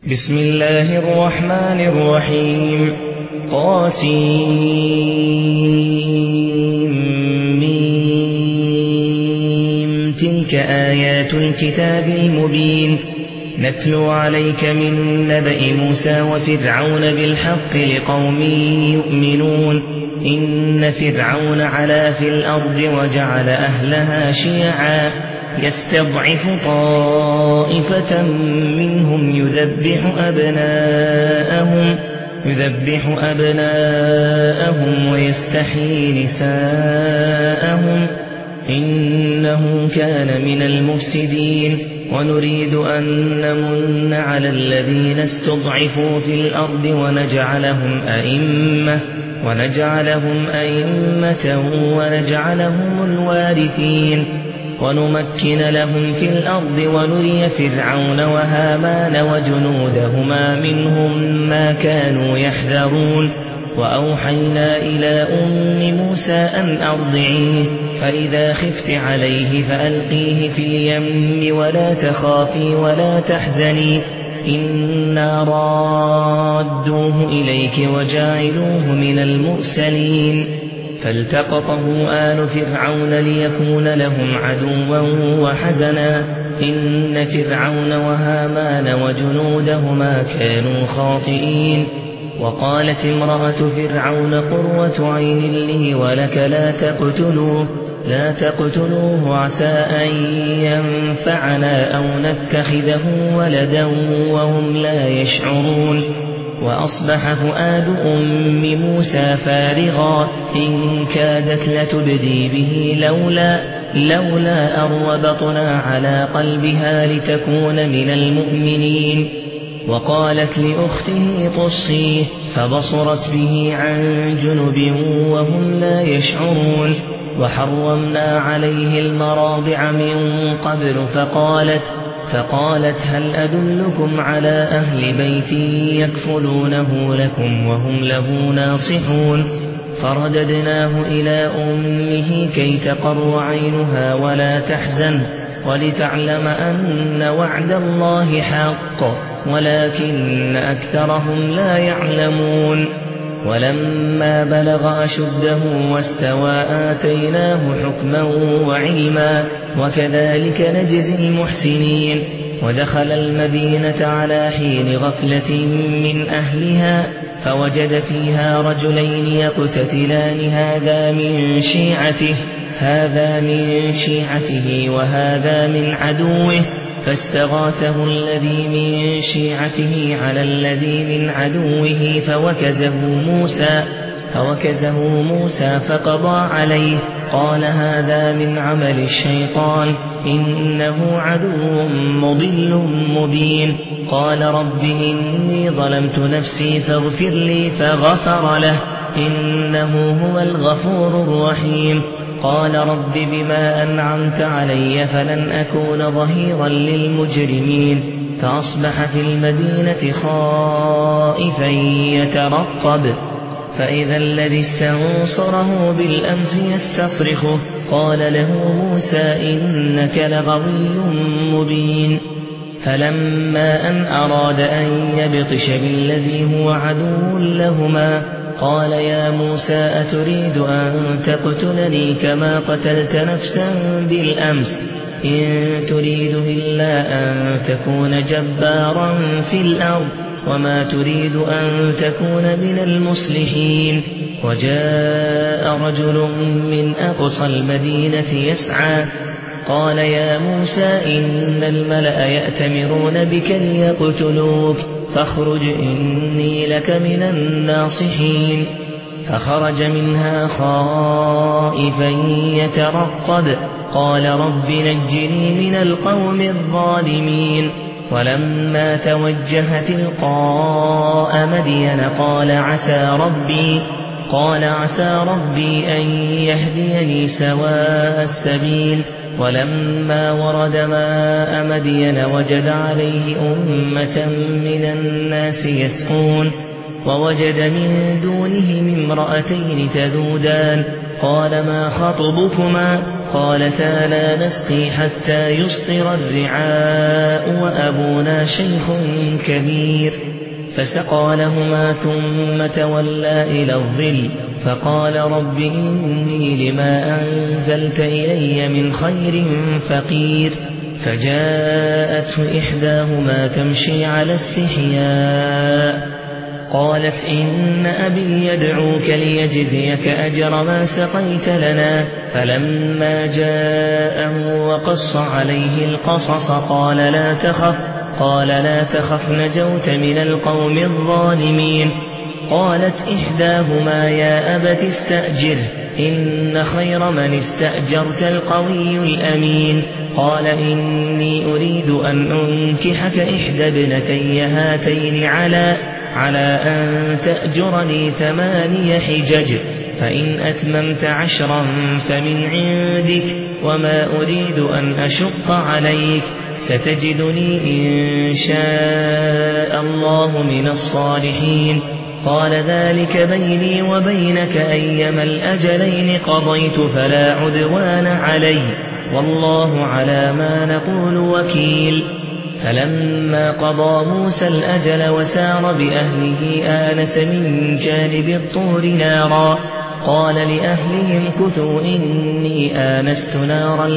بسم الله الرحمن الرحيم طاسيم تلك آيات الكتاب المبين نتلو عليك من نبأ موسى وفرعون بالحق لقوم يؤمنون إن فرعون علا في الأرض وجعل أهلها شيعا يستضعف طائفة منهم يذبح أبناءهم ويستحيي نساءهم إنه كان من المفسدين ونريد أن نمن على الذين استضعفوا في الأرض ونجعلهم أئمة ونجعلهم الوارثين ونمكن لهم في الأرض ونري فرعون وهامان وجنودهما منهم ما كانوا يحذرون وأوحينا إلى أم موسى أن أرضعيه فإذا خفت عليه فألقيه في اليم ولا تخافي ولا تحزني إنا رادوه إليك وجاعلوه من المرسلين فالتقطه آل فرعون ليكون لهم عدوا وحزنا إن فرعون وهامان وجنودهما كانوا خاطئين وقالت امرأة فرعون قرة عين لي ولك لا تقتلوه عسى أن ينفعنا أو نتخذه ولدا وهم لا يشعرون وأصبح فؤاد أم موسى فارغا إن كادت لتبدي به لولا أربطنا على قلبها لتكون من المؤمنين وقالت لأخته قصيه فبصرت به عن جنب وهم لا يشعرون وحرمنا عليه المراضع من قبل فقالت هل أدلكم على أهل بيت يكفلونه لكم وهم له ناصحون فرددناه إلى أمه كي تقر عينها ولا تحزن ولتعلم أن وعد الله حق ولكن أكثرهم لا يعلمون ولما بلغ أشده واستوى آتيناه حكما وعلما وكذلك نجزي المحسنين ودخل المدينة على حين غفلة من أهلها فوجد فيها رجلين يقتتلان هذا من شيعته وهذا من عدوه فاستغاثه الذي من شيعته على الذي من عدوه فوكزه موسى فقضى عليه قال هذا من عمل الشيطان إنه عدو مضل مبين قال رب إني ظلمت نفسي فاغفر لي فغفر له إنه هو الغفور الرحيم قال رب بما أنعمت علي فلن أكون ظهيرا للمجرمين فأصبح في المدينة خائفا يترقب فإذا الذي استنصره بالأمس يستصرخه قال له موسى إنك لغوي مبين فلما أن أراد أن يبطش بالذي هو عدو لهما قال يا موسى أتريد أن تقتلني كما قتلت نفسا بالأمس إن تريد إلا أن تكون جبارا في الأرض وما تريد أن تكون من المصلحين وجاء رجل من أقصى المدينة يسعى قال يا موسى إن الملأ يأتمرون بك ليقتلوك فاخرج إني لك من الناصحين فخرج منها خائفا يترقب قال رب نجني من القوم الظالمين ولما توجه تلقاء مدين قال عسى ربي أن يهديني سواء السبيل ولما ورد ماء مدين وجد عليه أمة من الناس يسقون ووجد من دونهم امرأتين تذودان قال ما خطبكما قالتا لا نسقي حتى يصدر الرعاء وأبونا شيخ كبير فسقى لهما ثم تولى إلى الظل فقال رب إني لما أنزلت إلي من خير فقير فجاءته إحداهما تمشي على استحياء قالت إن أبي يدعوك ليجزيك أجر ما سقيت لنا فلما جاءه وقص عليه القصص قال لا تخف نجوت من القوم الظالمين قالت إحداهما يا أبت استأجر إن خير من استأجرت القوي الأمين قال إني أريد أن أنكحك إحدى ابنتي هاتين على أن تأجرني 8 حجج فإن أتممت 10 فمن عندك وما أريد أن أشق عليك ستجدني إن شاء الله من الصالحين قال ذلك بيني وبينك أيما الأجلين قضيت فلا عدوان علي والله على ما نقول وكيل فلما قضى موسى الأجل وسار بأهله آنس من جانب الطور نارا قال لأهلهم كثوا إني آنست نارا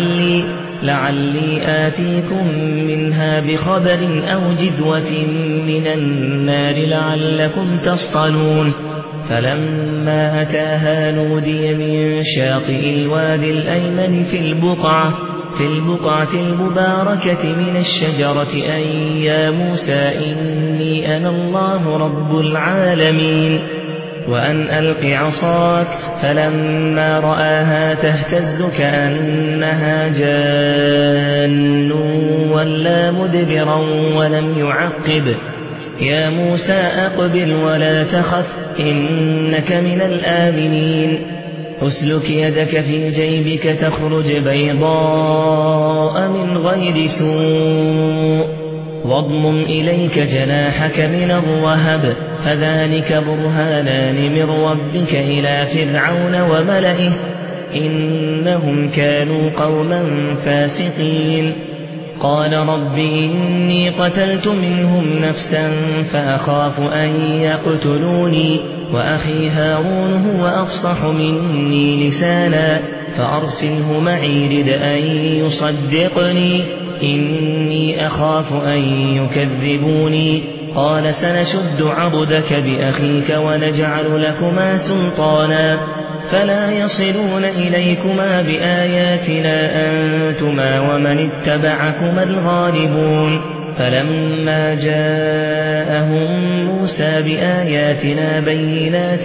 لعلي آتيكم منها بخبر أو جذوة من النار لعلكم تصطلون فلما أتاها نودي من شاطئ الوادي الأيمن في البقعة المباركة من الشجرة أن يا موسى إني أنا الله رب العالمين وأن ألق عصاك فلما رآها تهتز كأنها جان ولا مدبرا ولم يعقب يا موسى أقبل ولا تخف إنك من الآمنين أسلك يدك في جيبك تخرج بيضاء من غير سوء واضمم إليك جناحك من الرهب فذلك برهانان من ربك إلى فرعون وملئه إنهم كانوا قوما فاسقين قال رب إني قتلت منهم نفسا فأخاف أن يقتلوني وأخي هارون هو أفصح مني لسانا فأرسله معي رد أن يصدقني إني أخاف أن يكذبوني قال سنشد عضدك بأخيك ونجعل لكما سلطانا فلا يصلون إليكما بآياتنا أنتما ومن اتبعكما الغالبون فلما جاءهم موسى بآياتنا بينات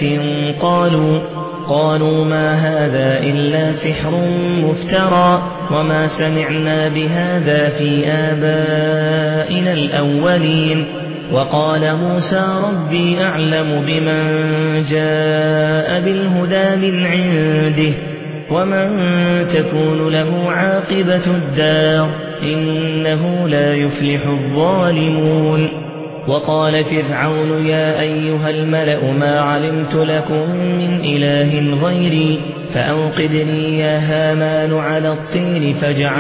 قالوا ما هذا إلا سحر مفترى وما سمعنا بهذا في آبائنا الأولين وقال موسى ربي أعلم بمن جاء بالهدى من عنده ومن تكون له عاقبة الدار إنه لا يفلح الظالمون وقال فرعون يا أيها الملأ ما علمت لكم من إله غيري فأوقدني يا هامان على الطين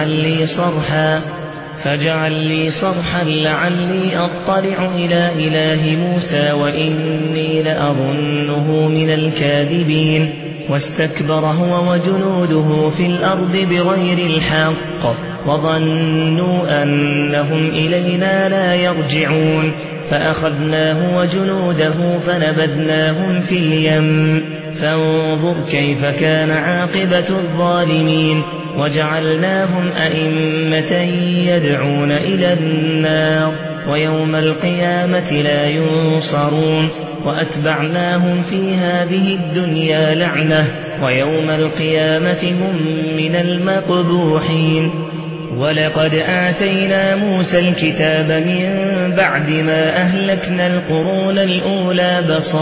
فاجعل لي صرحا لعلي أطلع إلى إله موسى وإني لأظنه من الكاذبين واستكبر هو وجنوده في الأرض بغير الحق وظنوا أنهم إلينا لا يرجعون فأخذناه وجنوده فنبذناهم في اليم فانظر كيف كان عاقبة الظالمين وجعلناهم أئمة يدعون إلى النار ويوم القيامة لا ينصرون وأتبعناهم في هذه الدنيا لعنة ويوم القيامة هم من المقبوحين ولقد آتينا موسى الكتاب من بعد ما أهلكنا القرون الأولى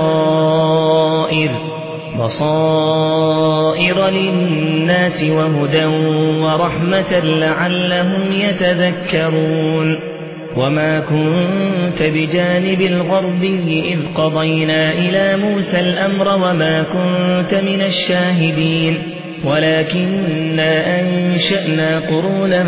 بصائر للناس وهدى ورحمة لعلهم يتذكرون وما كنت بجانب الغربي إذ قضينا إلى موسى الأمر وما كنت من الشاهدين ولكننا أنشأنا قرونا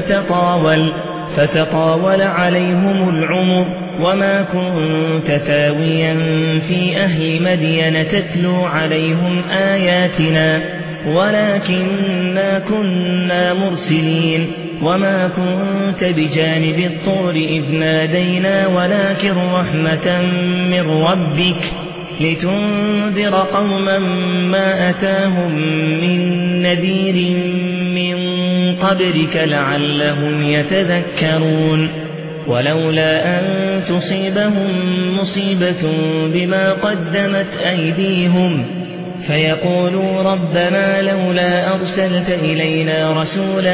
فتطاول عليهم العمر وما كنت تاويا في أهل مدين تتلو عليهم آياتنا ولكننا كنا مرسلين وما كنت بجانب الطور إذ نادينا ولكن رحمة من ربك لتنذر قوما ما أتاهم من نذير من قبلك لعلهم يتذكرون ولولا أن تصيبهم مصيبة بما قدمت أيديهم فيقولوا ربنا لولا أرسلت إلينا رسولا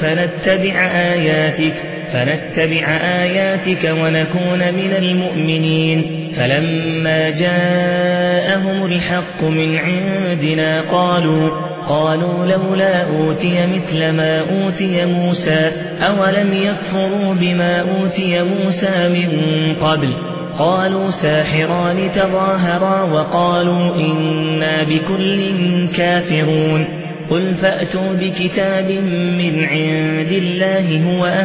فنتبع آياتك ونكون من المؤمنين فلما جاءهم الحق من عندنا قالوا لولا أوتي مثل ما أوتي موسى أولم يكفروا بما أوتي موسى من قبل قالوا ساحران تظاهرا وقالوا إنا بكل كافرون قل فأتوا بكتاب من عند الله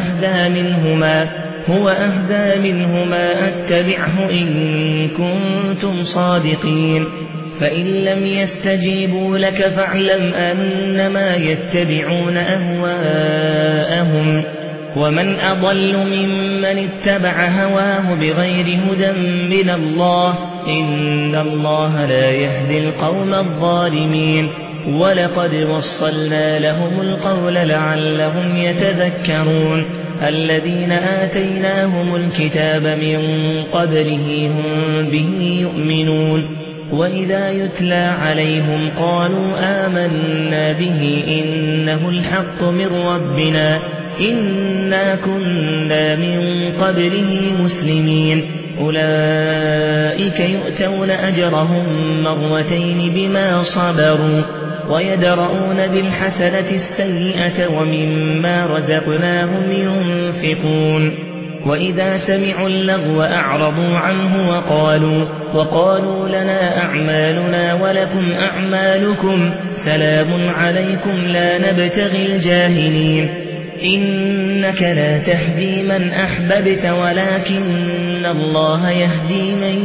هو أهدى منهما أتبعه إن كنتم صادقين فإن لم يستجيبوا لك فاعلم أنما يتبعون أهواءهم ومن أضل ممن اتبع هواه بغير هدى من الله إن الله لا يهدي القوم الظالمين ولقد وصلنا لهم القول لعلهم يتذكرون الذين آتيناهم الكتاب من قبله هم به يؤمنون وإذا يتلى عليهم قالوا آمنا به إنه الحق من ربنا إنا كنا من قبله مسلمين أولئك يؤتون أجرهم مرتين بما صبروا ويدرؤون بالحسنة السيئة ومما رزقناهم ينفقون وإذا سمعوا اللغو أعرضوا عنه وقالوا لنا أعمالنا ولكم أعمالكم سلام عليكم لا نبتغي الجاهلين إنك لا تهدي من أحببت ولكن الله يهدي من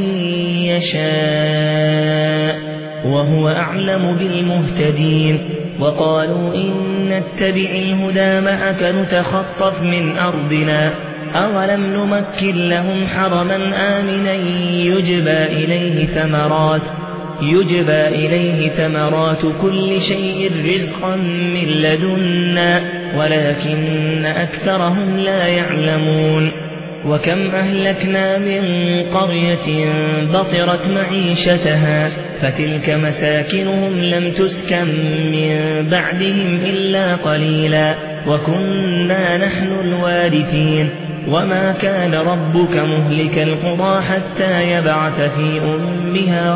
يشاء وهو أعلم بالمهتدين وقالوا إن نتبع الهدى معك نتخطف من أرضنا أولم نمكن لهم حرما آمنا يجبى إليه ثمرات كل شيء رزقا من لدنا ولكن أكثرهم لا يعلمون وكم أهلكنا من قرية بطرت معيشتها فتلك مساكنهم لم تسكن من بعدهم إلا قليلا وكنا نحن الوارثين وما كان ربك مهلك القرى حتى يبعث في أمها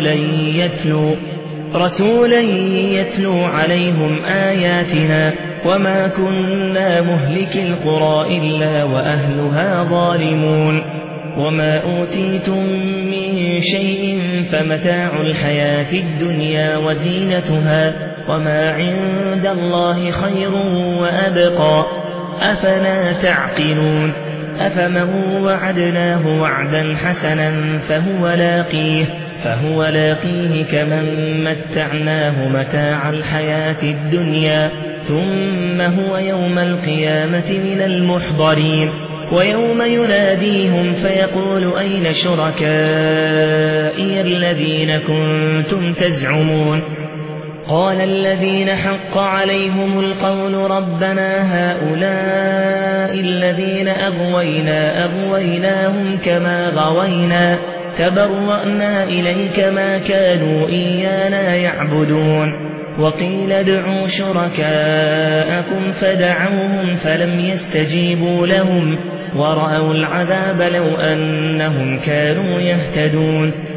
رسولا يتلو عليهم آياتنا وما كنا مهلك القرى إلا وأهلها ظالمون وما أوتيتم من شيء فمتاع الحياة الدنيا وزينتها وما عند الله خير وأبقى أفلا تعقلون أفمن وعدناه وعدا حسنا فهو لاقيه كمن متعناه متاع الحياة الدنيا ثم هو يوم القيامة من المحضرين ويوم يناديهم فيقول أين شركائي الذين كنتم تزعمون قال الذين حق عليهم القول ربنا هؤلاء الذين أغويناهم كما غوينا تبرأنا إليك ما كانوا إيانا يعبدون وقيل ادعوا شركاءكم فدعوهم فلم يستجيبوا لهم ورأوا العذاب لو أنهم كانوا يهتدون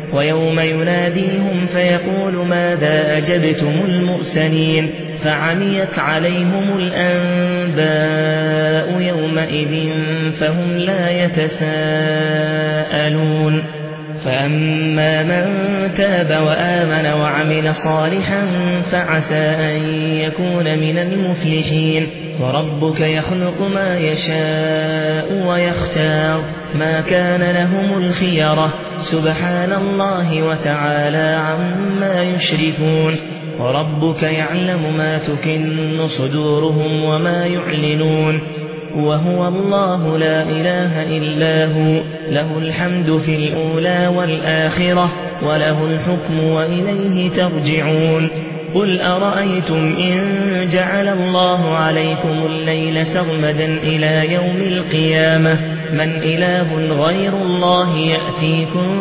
ويوم يناديهم فيقول ماذا أجبتم المرسلين فعميت عليهم الأنباء يومئذ فهم لا يتساءلون فأما من تاب وآمن وعمل صالحا فعسى أن يكون من المفلحين وربك يخلق ما يشاء ويختار ما كان لهم الخيرة سبحان الله وتعالى عما يشركون وربك يعلم ما تكن صدورهم وما يعلنون وهو الله لا إله إلا هو له الحمد في الأولى والآخرة وله الحكم وإليه ترجعون قل أرأيتم إن جعل الله عليكم الليل سرمدا إلى يوم القيامة من إله غير الله يأتيكم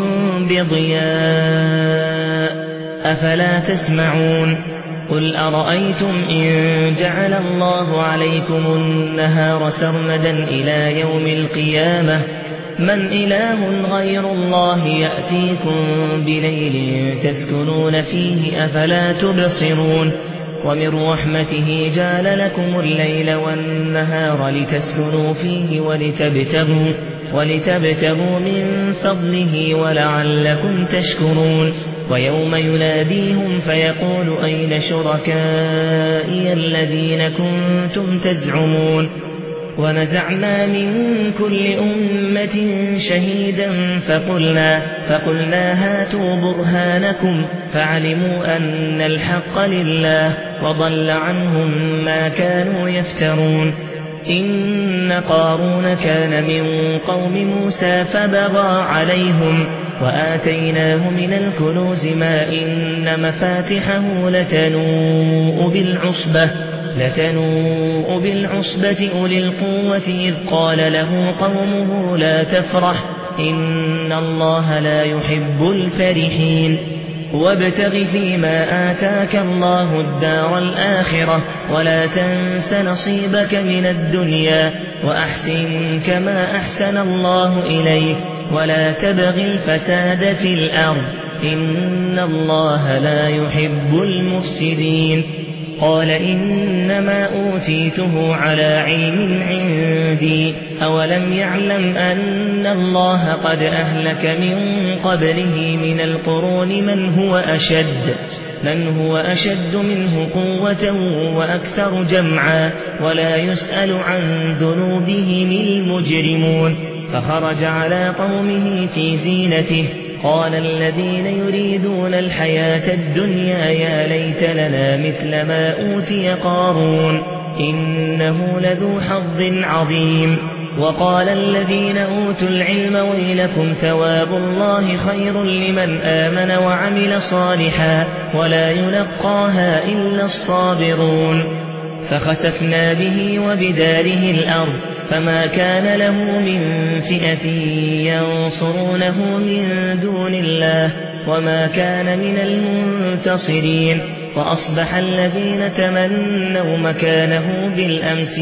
بضياء أفلا تسمعون قل أرأيتم إن جعل الله عليكم النهار سرمدا إلى يوم القيامة من إله غير الله يأتيكم بليل تسكنون فيه أفلا تبصرون ومن رحمته جعل لكم الليل والنهار لتسكنوا فيه ولتبتغوا من فضله ولعلكم تشكرون ويوم يناديهم فيقول أين شركائي الذين كنتم تزعمون ونزعنا من كل أمة شهيدا فقلنا هاتوا برهانكم فعلموا أن الحق لله وضل عنهم ما كانوا يفترون إن قارون كان من قوم موسى فبغى عليهم وآتيناه من الكنوز ما إن مفاتحه لتنوء بالعصبة أولي القوة إذ قال له قومه لا تفرح إن الله لا يحب الفرحين وابتغ فيما آتاك الله الدار الآخرة ولا تنس نصيبك من الدنيا وأحسن كما أحسن الله إليك ولا تبغ الفساد في الأرض إن الله لا يحب المفسدين قال إنما أوتيته على علم عندي أولم يعلم أن الله قد أهلك من قبله من القرون من هو أشد منه قوة وأكثر جمعا ولا يسأل عن ذنوبهم المجرمون فخرج على قومه في زينته قال الذين يريدون الحياة الدنيا يا ليت لنا مثل ما أوتي قارون إنه لذو حظ عظيم وقال الذين أوتوا العلم ويلكم ثواب الله خير لمن آمن وعمل صالحا ولا يلقاها إلا الصابرون فخسفنا به وبداره الأرض فما كان له من فئة ينصرونه من دون الله وما كان من المنتصرين وأصبح الذين تمنوا مكانه بالأمس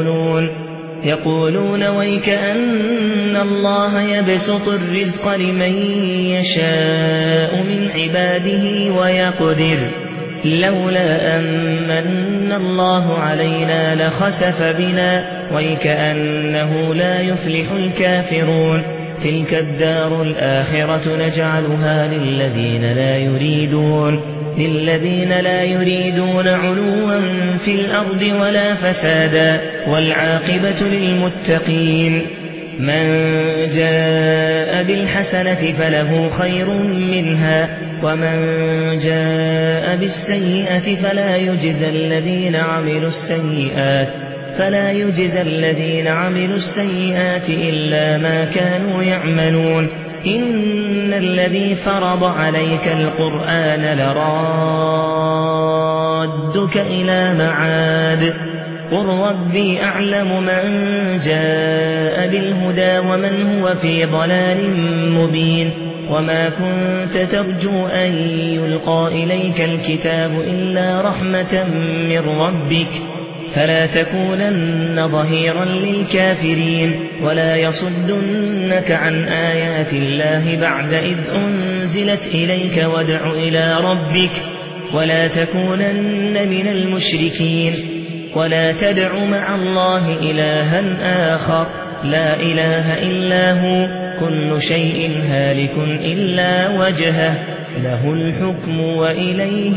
يقولون ويك أن الله يبسط الرزق لمن يشاء من عباده ويقدر لولا أمن الله علينا لخسف بنا ويكأنه لا يفلح الكافرون تلك الدار الآخرة نجعلها للذين لا يريدون علوا في الأرض ولا فسادا والعاقبة للمتقين من جاء بالحسنة فله خير منها ومن جاء بالسيئة فلا يجزى الذين عملوا السيئات إلا ما كانوا يعملون إن الذي فرض عليك القرآن لرادك إلى معاد قل ربي أعلم من جاء بالهدى ومن هو في ضلال مبين وما كنت ترجو أن يلقى إليك الكتاب إلا رحمة من ربك فلا تكونن ظهيرا للكافرين ولا يصدنك عن آيات الله بعد إذ أنزلت إليك وادع إلى ربك ولا تكونن من المشركين ولا تدع مع الله إلها آخر لا إله إلا هو كل شيء هالك إلا وجهه له الحكم وإليه